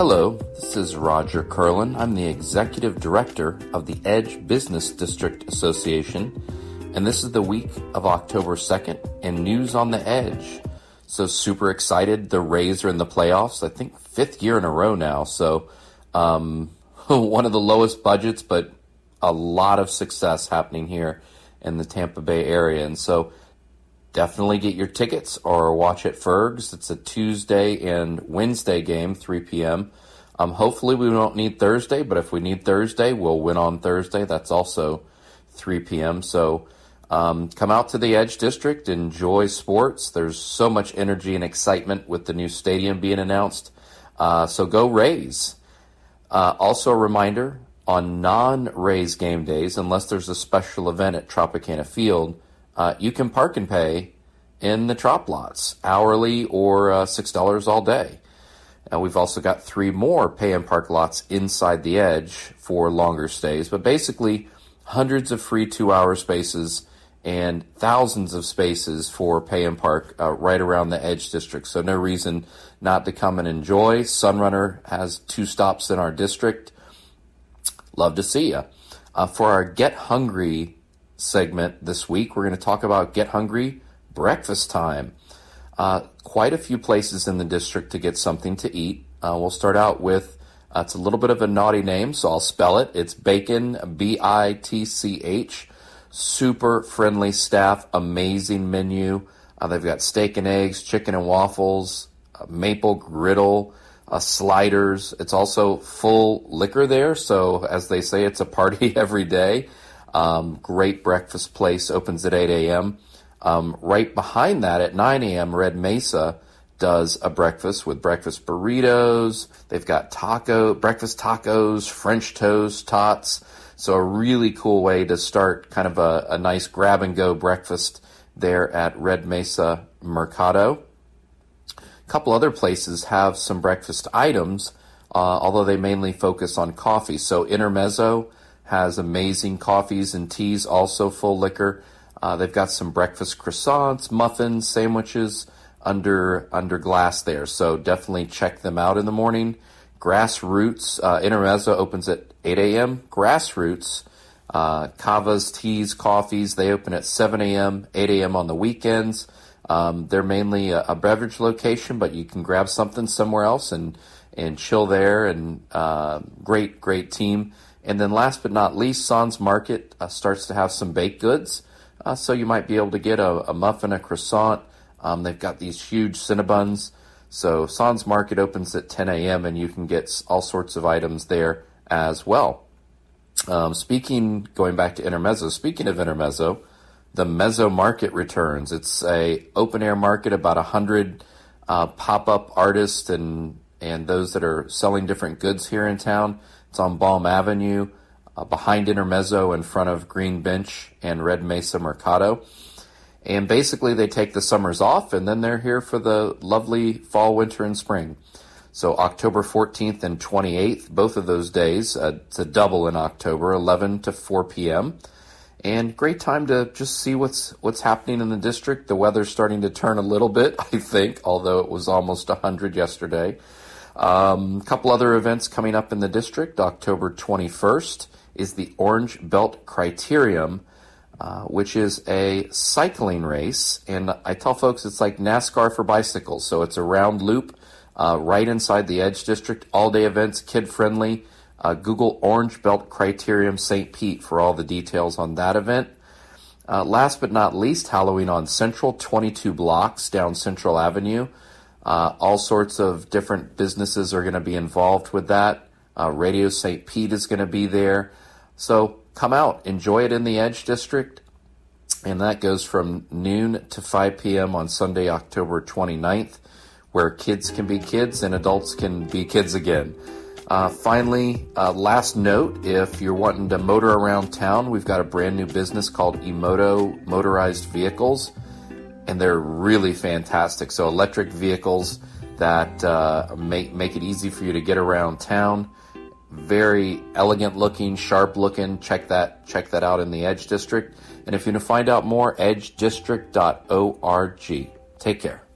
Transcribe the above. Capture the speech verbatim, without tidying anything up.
Hello, this is Roger Curlin. I'm the Executive Director of the Edge Business District Association, and this is the week of October second and news on the Edge. So super excited. The Rays are in the playoffs, I think fifth year in a row now. So um, one of the lowest budgets, but a lot of success happening here in the Tampa Bay area. And so definitely get your tickets or watch at Ferg's. It's a Tuesday and Wednesday game, three p.m. Um, hopefully we don't need Thursday, but if we need Thursday, we'll win on Thursday. That's also three p.m. So um, come out to the Edge District, enjoy sports. There's so much energy and excitement with the new stadium being announced. Uh, so go Rays. Uh, also a reminder, on non-Rays game days, unless there's a special event at Tropicana Field, Uh, you can park and pay in the Trop lots, hourly or uh, six dollars all day. And we've also got three more pay and park lots inside the Edge for longer stays. But basically, hundreds of free two-hour spaces and thousands of spaces for pay and park uh, right around the Edge District. So no reason not to come and enjoy. Sunrunner has two stops in our district. Love to see you. Uh, for our Get Hungry segment this week, we're going to talk about Get Hungry breakfast time. Uh, quite a few places in the district to get something to eat. Uh, we'll start out with, uh, it's a little bit of a naughty name, so I'll spell it. It's Bacon, B I T C H. Super friendly staff, amazing menu. Uh, they've got steak and eggs, chicken and waffles, uh, maple griddle, uh, sliders. It's also full liquor there, so as they say, it's a party every day. Um, great breakfast place, opens at eight a.m. Um, right behind that at nine a.m., Red Mesa does a breakfast with breakfast burritos. They've got taco, breakfast tacos, French toast, tots. So a really cool way to start kind of a, a nice grab-and-go breakfast there at Red Mesa Mercado. A couple other places have some breakfast items, uh, although they mainly focus on coffee. So Intermezzo has amazing coffees and teas, also full liquor. Uh, they've got some breakfast croissants, muffins, sandwiches under under glass there. So definitely check them out in the morning. Grassroots, uh, Intermezzo opens at eight a.m. Grassroots, uh, kavas, teas, coffees, they open at seven a.m., eight a.m. on the weekends. Um, they're mainly a, a beverage location, but you can grab something somewhere else and, and chill there. And uh, great, great team. And then last but not least, Sans Market uh, starts to have some baked goods. Uh, so you might be able to get a, a muffin, a croissant. Um, they've got these huge Cinnabons. So Sans Market opens at ten a.m. and you can get all sorts of items there as well. Um, speaking, going back to Intermezzo, speaking of Intermezzo, the Mezzo Market returns. It's a open-air market, about one hundred uh, pop-up artists and, and those that are selling different goods here in town. It's on Balm Avenue, uh, behind Intermezzo, in front of Green Bench and Red Mesa Mercado. And basically they take the summers off, and then they're here for the lovely fall, winter, and spring. So October fourteenth and twenty-eighth, both of those days, uh, it's a double in October, eleven to four p.m. And great time to just see what's what's happening in the district. The weather's starting to turn a little bit, I think, although it was almost one hundred yesterday. A um, couple other events coming up in the district. October twenty-first is the Orange Belt Criterium, uh, which is a cycling race. And I tell folks it's like NASCAR for bicycles. So it's a round loop uh, right inside the Edge District. All-day events, kid-friendly. Uh, Google Orange Belt Criterium Saint Pete for all the details on that event. Uh, last but not least, Halloween on Central, twenty-two blocks down Central Avenue. Uh, all sorts of different businesses are going to be involved with that. Uh, Radio Saint Pete is going to be there. So come out, enjoy it in the Edge District. And that goes from noon to five p.m. on Sunday, October twenty-ninth, where kids can be kids and adults can be kids again. Uh, finally, uh, last note, if you're wanting to motor around town, we've got a brand new business called Emoto Motorized Vehicles. And they're really fantastic. So electric vehicles that uh, make make it easy for you to get around town. Very elegant looking, sharp looking. Check that check that out in the Edge District. And if you want to find out more, edge district dot org. Take care.